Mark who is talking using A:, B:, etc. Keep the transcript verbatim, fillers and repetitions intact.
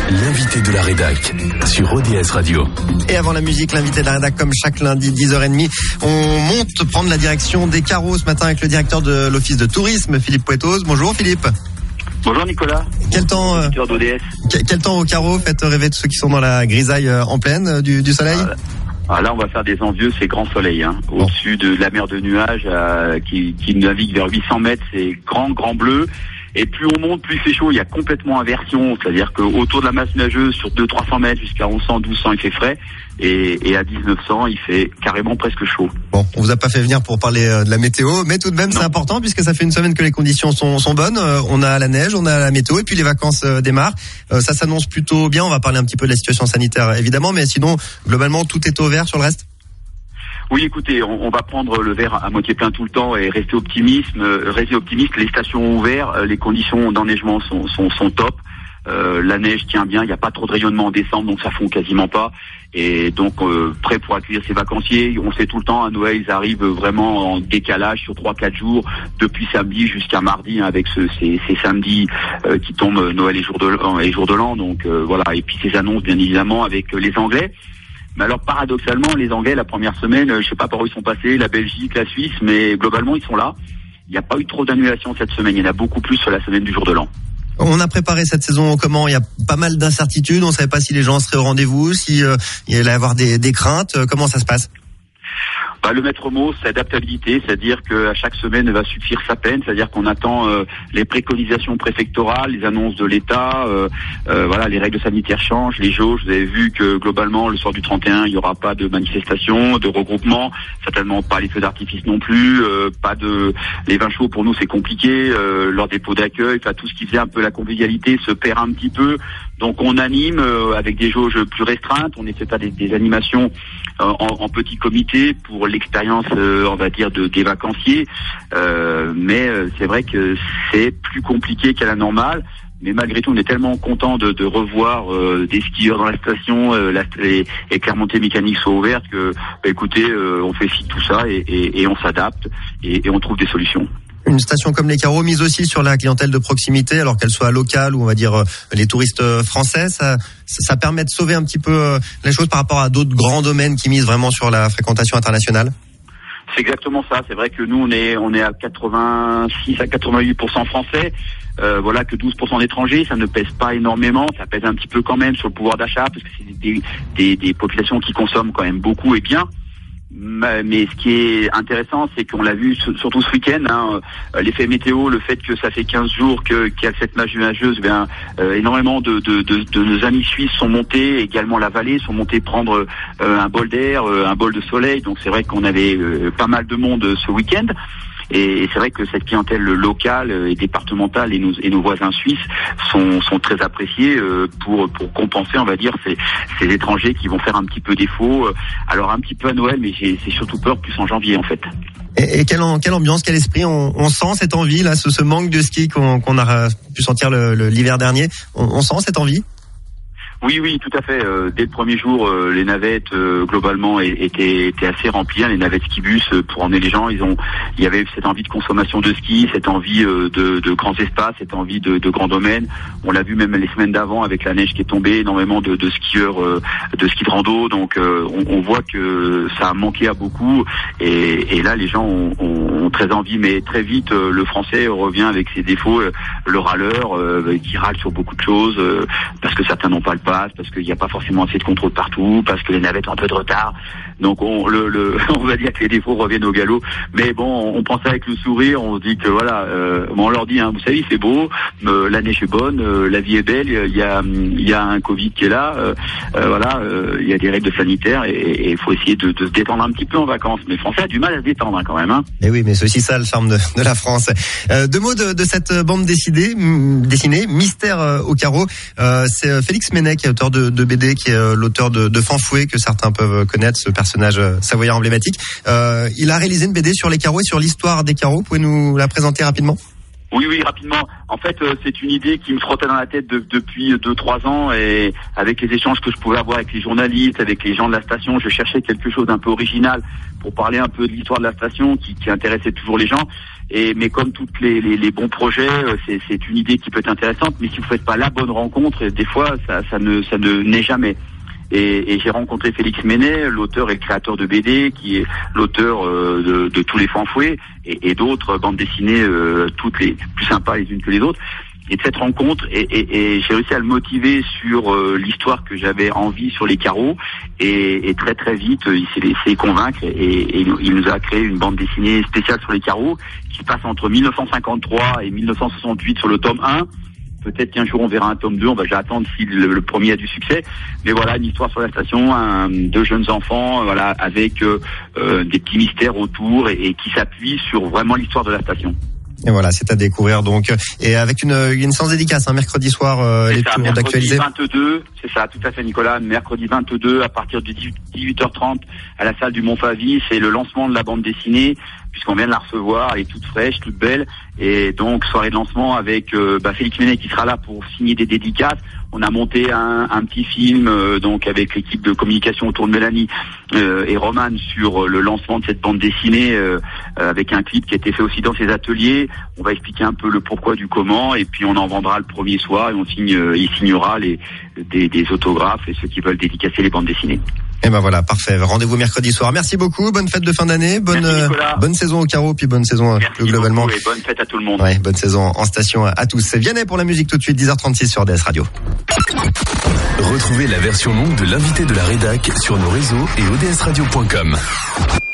A: L'invité de la rédac sur O D S Radio.
B: Et avant la musique, l'invité de la rédac comme chaque lundi dix heures trente, on monte prendre la direction des carreaux ce matin avec le directeur de l'office de tourisme, Philippe Pouettos. Bonjour Philippe.
C: Bonjour Nicolas.
B: Quel temps, euh,
C: d'O D S.
B: Quel, quel temps au carreau? Faites rêver tous ceux qui sont dans la grisaille euh, en pleine euh, du, du soleil.
C: Ah, ah, là on va faire des envieux, c'est grand soleil. Hein. Bon. Au-dessus de la mer de nuages euh, qui, qui navigue vers huit cents mètres, c'est grand, grand bleu. Et plus on monte, plus il fait chaud. Il y a complètement inversion, c'est-à-dire qu'autour de la masse nageuse, sur deux cents à trois cents mètres jusqu'à onze cents, douze cents, il fait frais. Et, et à dix-neuf cents, il fait carrément presque chaud. Bon,
B: on vous a pas fait venir pour parler euh, de la météo, mais tout de même non. C'est important puisque ça fait une semaine que les conditions sont, sont bonnes. Euh, on a la neige, on a la météo et puis les vacances euh, démarrent. Euh, ça s'annonce plutôt bien. On va parler un petit peu de la situation sanitaire évidemment, mais sinon globalement tout est au vert sur le reste.
C: Oui, écoutez, on, on va prendre le verre à moitié plein tout le temps et rester optimiste. Euh, rester optimiste. Les stations ont ouvert, euh, les conditions d'enneigement sont, sont, sont top. Euh, la neige tient bien, il n'y a pas trop de rayonnement en décembre, donc ça fond quasiment pas. Et donc euh, prêt pour accueillir ces vacanciers. On sait tout le temps, à Noël, ils arrivent vraiment en décalage sur trois quatre jours, depuis samedi jusqu'à mardi, hein, avec ce, ces, ces samedis euh, qui tombent Noël et jour de l'an. Et jour de l'an donc euh, voilà. Et puis ces annonces, bien évidemment, avec euh, les Anglais. Mais alors paradoxalement, les Anglais, la première semaine, je sais pas par où ils sont passés, la Belgique, la Suisse, mais globalement ils sont là. Il n'y a pas eu trop d'annulations cette semaine, il y en a beaucoup plus sur la semaine du jour de l'an.
B: On a préparé cette saison comment? Il y a pas mal d'incertitudes, on ne savait pas si les gens seraient au rendez-vous, si euh, il allait y avoir des, des craintes, comment ça se passe?
C: Bah, le maître mot, c'est adaptabilité, c'est-à-dire qu'à chaque semaine va suffire sa peine, c'est-à-dire qu'on attend euh, les préconisations préfectorales, les annonces de l'État, euh, euh, voilà, les règles sanitaires changent, les jauges. Vous avez vu que globalement, le soir du trente et un, il n'y aura pas de manifestation, de regroupement, certainement pas les feux d'artifice non plus, euh, pas de les vins chauds pour nous c'est compliqué, euh, leurs dépôts d'accueil, enfin tout ce qui faisait un peu la convivialité se perd un petit peu. Donc on anime euh, avec des jauges plus restreintes, on essaie de faire des, des animations euh, en, en petit comité pour l'expérience, euh, on va dire, de, des vacanciers. Euh, mais euh, c'est vrai que c'est plus compliqué qu'à la normale. Mais malgré tout, on est tellement content de, de revoir euh, des skieurs dans la station, euh, la, les, les clairs-montées mécaniques sont ouvertes, que bah, écoutez, euh, on fait fi de tout ça et, et, et on s'adapte et, et on trouve des solutions.
B: Une station comme les Carreaux mise aussi sur la clientèle de proximité, alors qu'elle soit locale ou on va dire euh, les touristes français, ça, ça permet de sauver un petit peu euh, les choses par rapport à d'autres grands domaines qui misent vraiment sur la fréquentation internationale.
C: C'est exactement ça. C'est vrai que nous on est on est à quatre-vingt-six à quatre-vingt-huit pour cent français. Euh, voilà que douze pour cent d'étrangers, ça ne pèse pas énormément, ça pèse un petit peu quand même sur le pouvoir d'achat parce que c'est des, des, des populations qui consomment quand même beaucoup et bien. Mais ce qui est intéressant, c'est qu'on l'a vu surtout ce week-end, hein, l'effet météo, le fait que ça fait quinze jours que, qu'il y a cette nage nageuse, eh bien euh, énormément de, de, de, de nos amis suisses sont montés, également la vallée, sont montés prendre euh, un bol d'air, euh, un bol de soleil. Donc c'est vrai qu'on avait euh, pas mal de monde ce week-end. Et c'est vrai que cette clientèle locale et départementale et nos, et nos voisins suisses sont, sont très appréciés euh, pour, pour compenser, on va dire, ces, ces étrangers qui vont faire un petit peu défaut. Alors un petit peu à Noël, mais j'ai, c'est surtout peur plus en janvier en fait.
B: Et, et quelle, quelle ambiance, quel esprit, on, on sent cette envie là, ce, ce manque de ski qu'on, qu'on a pu sentir le, le, l'hiver dernier. On, on sent cette envie?
C: Oui, oui, tout à fait. Euh, dès le premier jour, euh, les navettes euh, globalement étaient, étaient assez remplies. Hein, les navettes skibus euh, pour emmener les gens, ils ont, il y avait cette envie de consommation de ski, cette envie euh, de, de grands espaces, cette envie de, de grands domaines. On l'a vu même les semaines d'avant avec la neige qui est tombée, énormément de, de skieurs, euh, de ski de rando. Donc euh, on, on voit que ça a manqué à beaucoup. Et, et là, les gens ont, ont, ont très envie, mais très vite, euh, le Français revient avec ses défauts, euh, le râleur euh, qui râle sur beaucoup de choses euh, parce que certains n'ont pas le pas. Parce qu'il n'y a pas forcément assez de contrôle partout, parce que les navettes ont un peu de retard. Donc on, le, le, on va dire que les défauts reviennent au galop. Mais bon, on pense avec le sourire, on se dit que voilà, euh, bon, on leur dit, hein, vous savez, c'est beau, euh, la neige est bonne, euh, la vie est belle, il y a, il y a un Covid qui est là, euh, euh, voilà, euh, il y a des règles sanitaires et il faut essayer de, de se détendre un petit peu en vacances. Mais le Français a du mal à se détendre hein, quand même. Hein.
B: Et oui, mais c'est aussi ça le charme de, de la France. Euh, deux mots de, de cette bande dessinée, dessinée Mystère euh, au carreau. Euh, c'est Félix Menet qui est auteur de, de B D, qui est euh, l'auteur de, de Fanfouet, que certains peuvent connaître, ce personnage euh, savoyard emblématique. Euh, il a réalisé une B D sur les carreaux et sur l'histoire des carreaux. Vous pouvez nous la présenter rapidement ?
C: Oui, oui, rapidement. En fait, euh, c'est une idée qui me trottait dans la tête de, depuis deux, trois ans, et avec les échanges que je pouvais avoir avec les journalistes, avec les gens de la station, je cherchais quelque chose d'un peu original pour parler un peu de l'histoire de la station qui, qui intéressait toujours les gens. Et mais comme tous les, les, les bons projets, euh, c'est, c'est une idée qui peut être intéressante, mais si vous faites pas la bonne rencontre, des fois, ça, ça ne, ça ne naît jamais. Et, et j'ai rencontré Félix Menet, l'auteur et le créateur de B D, qui est l'auteur euh, de, de Tous les Fanfouets et, et d'autres bandes dessinées, euh, toutes les plus sympas les unes que les autres. Et de cette rencontre, et, et, et j'ai réussi à le motiver sur euh, l'histoire que j'avais envie sur les carreaux. Et, et très très vite, il s'est laissé convaincre et, et il nous a créé une bande dessinée spéciale sur les carreaux qui passe entre mille neuf cent cinquante-trois et mille neuf cent soixante-huit sur le tome un. Peut-être qu'un jour on verra un tome deux, on va déjà attendre si le, le premier a du succès. Mais voilà, une histoire sur la station, un, deux jeunes enfants, voilà, avec euh, euh, des petits mystères autour et, et qui s'appuient sur vraiment l'histoire de la station.
B: Et voilà, c'est à découvrir donc. Et avec une, une séance dédicace, un hein, mercredi soir, euh, les tours d'actualiser.
C: Mercredi vingt-deux, c'est ça, tout à fait Nicolas, mercredi vingt-deux à partir de dix-huit heures trente à la salle du Montfavis, c'est le lancement de la bande dessinée, puisqu'on vient de la recevoir, elle est toute fraîche, toute belle, et donc soirée de lancement avec euh, bah, Félix Menet qui sera là pour signer des dédicaces. On a monté un, un petit film euh, donc avec l'équipe de communication autour de Mélanie euh, et Roman sur le lancement de cette bande dessinée euh, avec un clip qui a été fait aussi dans ses ateliers. On va expliquer un peu le pourquoi du comment et puis on en vendra le premier soir et on signe, euh, il signera les des, des autographes et ceux qui veulent dédicacer les bandes dessinées.
B: Et ben voilà, parfait. Rendez-vous mercredi soir. Merci beaucoup. Bonne fête de fin d'année. Bonne euh, bonne saison au carreau, puis bonne saison
C: Merci
B: plus globalement.
C: Et bonne fête à tout le monde.
B: Ouais, bonne saison en station à tous. C'est Vianney pour la musique tout de suite, dix heures trente-six sur D S Radio.
A: Retrouvez la version longue de l'invité de la rédac sur nos réseaux et o d s radio point com.